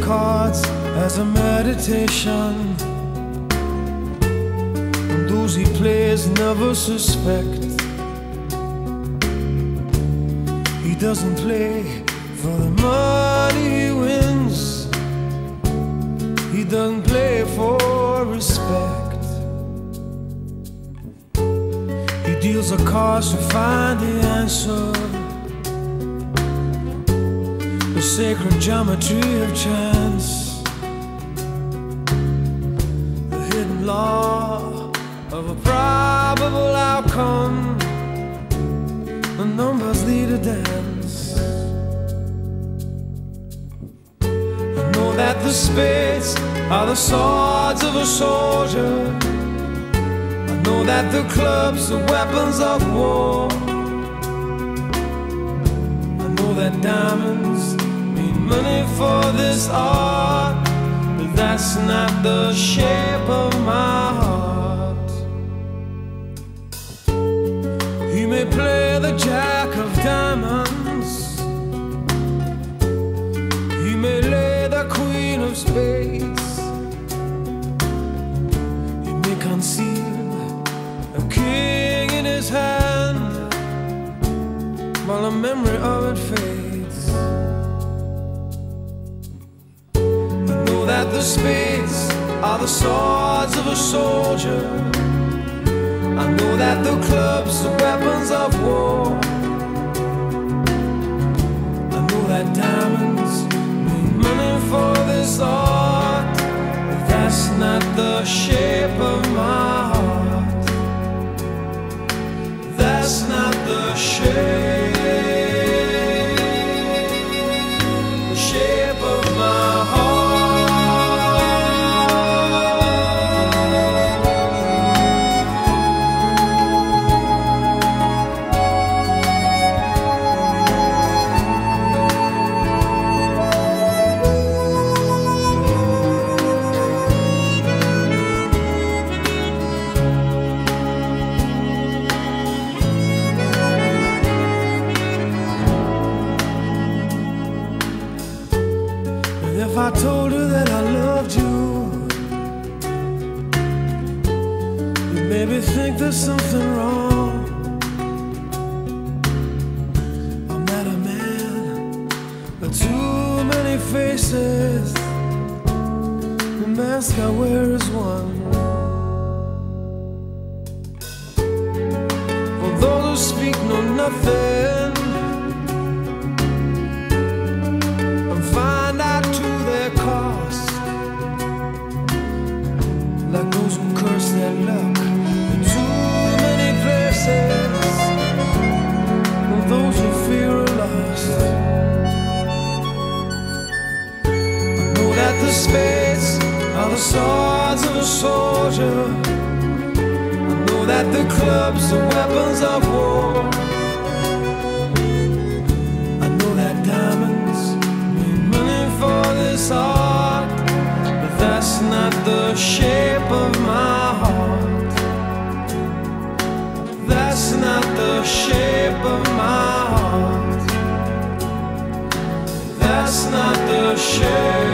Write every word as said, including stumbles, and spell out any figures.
cards as a meditation, and those he plays never suspect. He doesn't play for the money he wins, he doesn't play for respect. He deals the cards to find the answer, the sacred geometry of chance, the hidden law of a probable outcome. The numbers lead a dance. I know that the spades are the swords of a soldier. I know that the clubs are weapons of war. I know that diamonds mean money for this art, but that's not the shape of my heart. He may play the jack of diamonds, he may lay the queen of spades, he may conceal a king in his hand while the memory of it fades. I know that the spades are the swords of a soldier. I know that the clubs are weapons of war. I know that diamonds mean money for this art, but that's not the shape of my heart. That's not the shape, the shape of my heart. If I told her that I loved you, you'd maybe think there's something wrong. I'm not a man with too many faces, the mask I wear is one. For those who speak know nothing and find out to their cost, like those who curse their luck in too many places, or those who fear are lost. I know that the spades are the swords of a soldier. I know that the clubs are weapons of war. I know that diamonds mean money for this art, but that's not the shape of my heart. That's not the shape of my heart. That's not the shape.